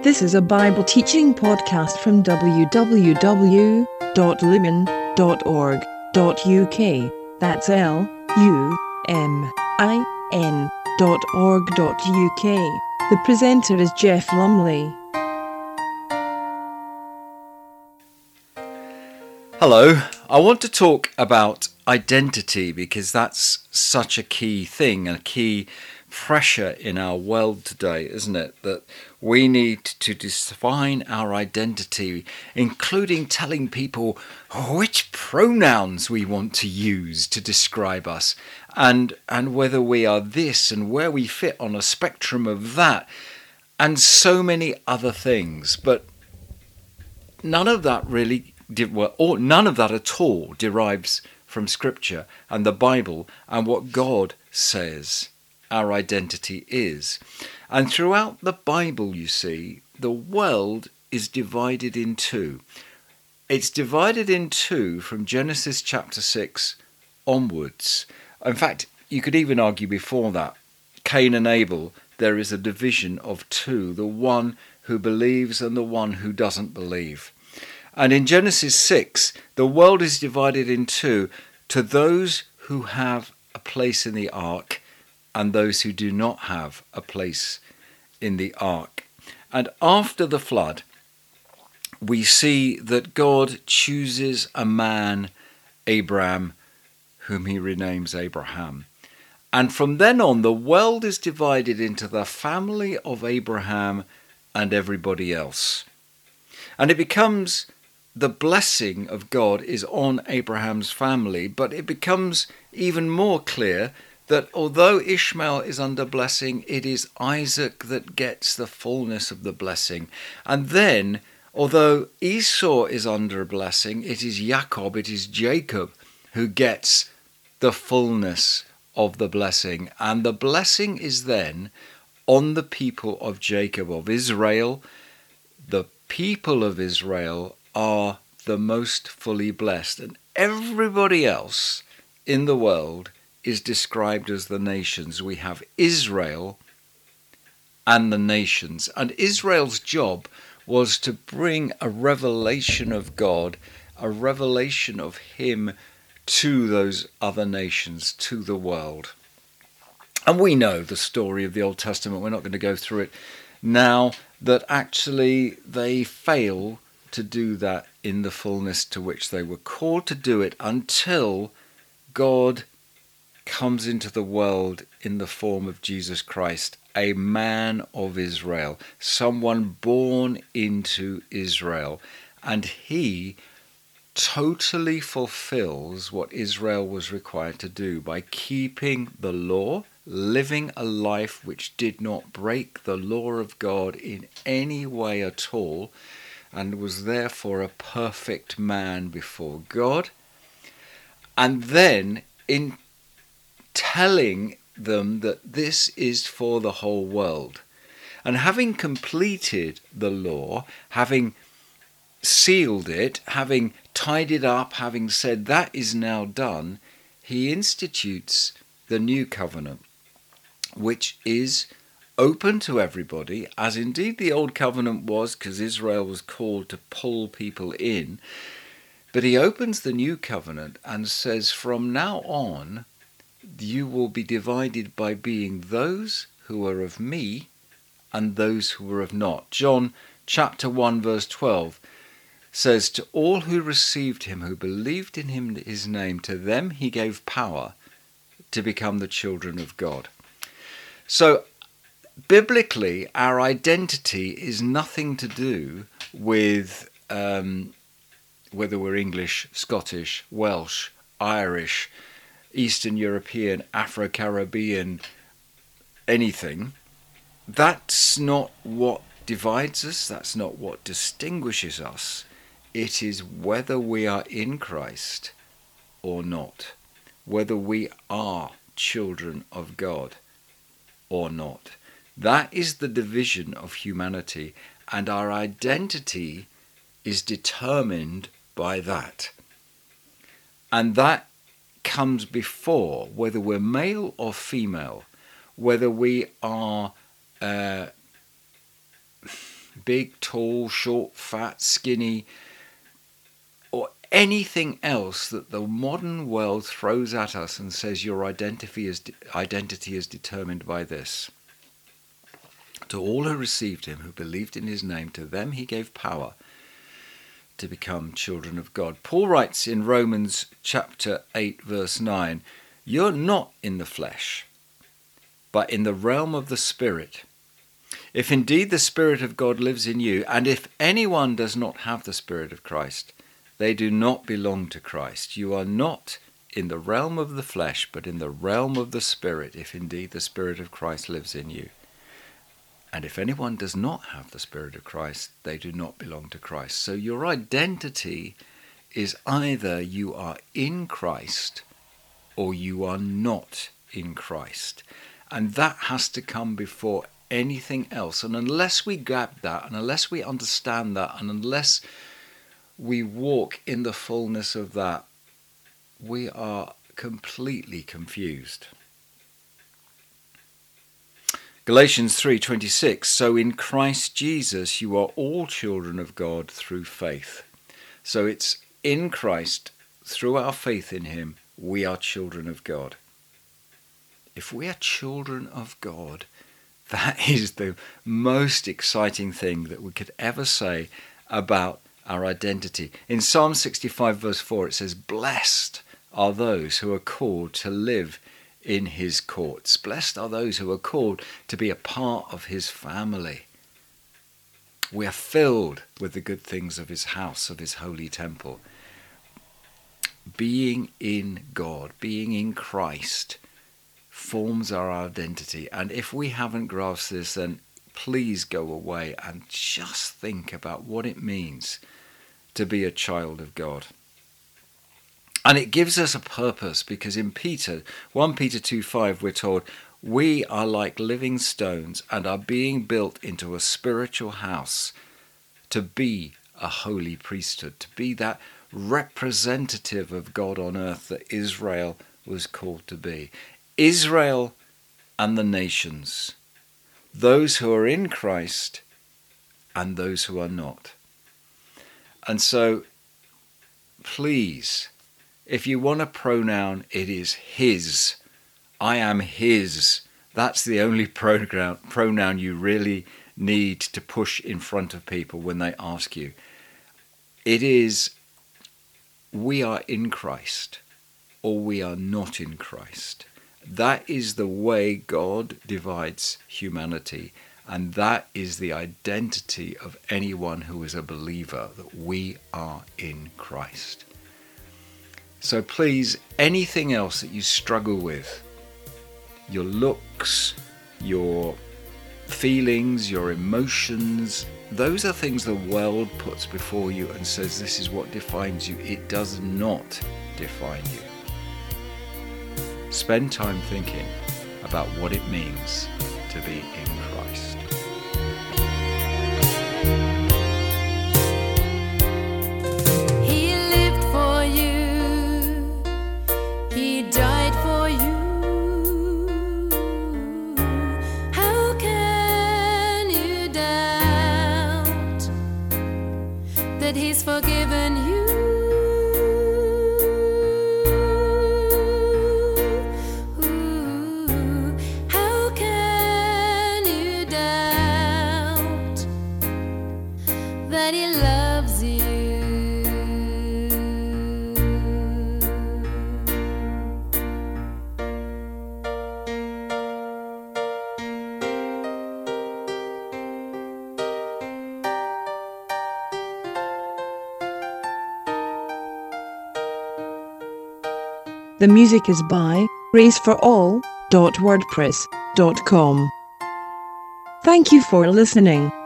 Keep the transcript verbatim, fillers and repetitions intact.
This is a Bible teaching podcast from w w w dot lumen dot org dot u k. That's L U M I N dot org dot u k. The presenter is Jeff Lumley. Hello, I want to talk about identity because that's such a key thing, a key pressure in our world today, isn't it? That we need to define our identity, including telling people which pronouns we want to use to describe us, and and whether we are this and where we fit on a spectrum of that, and so many other things. But none of that really, well, or none of that at all derives from Scripture and the Bible and what God says our identity is. And throughout the Bible, you see, the world is divided in two. It's divided in two from Genesis chapter six onwards. In fact, you could even argue before that. Cain and Abel, there is a division of two, the one who believes and the one who doesn't believe. And in Genesis six, the world is divided in two, to those who have a place in the ark and those who do not have a place in the ark. And after the flood, we see that God chooses a man, Abraham, whom he renames Abraham. And from then on, the world is divided into the family of Abraham and everybody else. And it becomes the blessing of God is on Abraham's family, but it becomes even more clear that although Ishmael is under blessing, it is Isaac that gets the fullness of the blessing. And then, although Esau is under a blessing, it is Jacob, it is Jacob who gets the fullness of the blessing. And the blessing is then on the people of Jacob, of Israel. The people of Israel are the most fully blessed. And everybody else in the world is described as the nations. We have Israel and the nations. And Israel's job was to bring a revelation of God, a revelation of him to those other nations, to the world. And we know the story of the Old Testament. We're not going to go through it now, that actually they fail to do that in the fullness to which they were called to do it until God comes into the world in the form of Jesus Christ, a man of Israel, someone born into Israel. And he totally fulfills what Israel was required to do by keeping the law, living a life which did not break the law of God in any way at all, and was therefore a perfect man before God. And then in telling them that this is for the whole world. And having completed the law, having sealed it, having tied it up, having said that is now done, he institutes the new covenant, which is open to everybody, as indeed the old covenant was, because Israel was called to pull people in. But he opens the new covenant and says, from now on, you will be divided by being those who are of me and those who are of not. John chapter one verse twelve says, to all who received him, who believed in him, his name, to them he gave power to become the children of God. So biblically, our identity is nothing to do with um, whether we're English, Scottish, Welsh, Irish, Eastern European, Afro-Caribbean, anything. That's not what divides us. That's not what distinguishes us. It is whether we are in Christ or not, whether we are children of God or not. That is the division of humanity, and our identity is determined by that. And that comes before whether we're male or female, whether we are uh, big, tall, short, fat, skinny, or anything else that the modern world throws at us and says your identity is, identity is determined by this. To all who received him, who believed in his name, to them he gave power to become children of God. Paul writes in Romans chapter eight, verse nine, you're not in the flesh, but in the realm of the Spirit. If indeed the Spirit of God lives in you, and if anyone does not have the Spirit of Christ, they do not belong to Christ. You are not in the realm of the flesh, but in the realm of the Spirit, if indeed the Spirit of Christ lives in you. And if anyone does not have the Spirit of Christ, they do not belong to Christ. So your identity is either you are in Christ or you are not in Christ. And that has to come before anything else. And unless we grab that, and unless we understand that, and unless we walk in the fullness of that, we are completely confused. Galatians three twenty-six, so in Christ Jesus you are all children of God through faith. So it's in Christ, through our faith in him, we are children of God. If we are children of God, that is the most exciting thing that we could ever say about our identity. In Psalm sixty-five verse four it says, blessed are those who are called to live in his courts. Blessed are those who are called to be a part of his family. We are filled with the good things of his house, of his holy temple. Being in God, being in Christ, forms our identity. And if we haven't grasped this, then please go away and just think about what it means to be a child of God. And it gives us a purpose, because in Peter, First Peter two five, we're told, we are like living stones and are being built into a spiritual house to be a holy priesthood, to be that representative of God on earth that Israel was called to be. Israel and the nations, those who are in Christ and those who are not. And so, please, if you want a pronoun, it is his. I am his. That's the only pronoun, pronoun you really need to push in front of people when they ask you. It is, we are in Christ or we are not in Christ. That is the way God divides humanity. And that is the identity of anyone who is a believer, that we are in Christ. So please, anything else that you struggle with, your looks, your feelings, your emotions, those are things the world puts before you and says this is what defines you. It does not define you. Spend time thinking about what it means to be in Christ. He lived for you. He died for you. How can you doubt that he's forgiven you? That he loves you. The music is by grace for all dot wordpress dot com. Thank you for listening.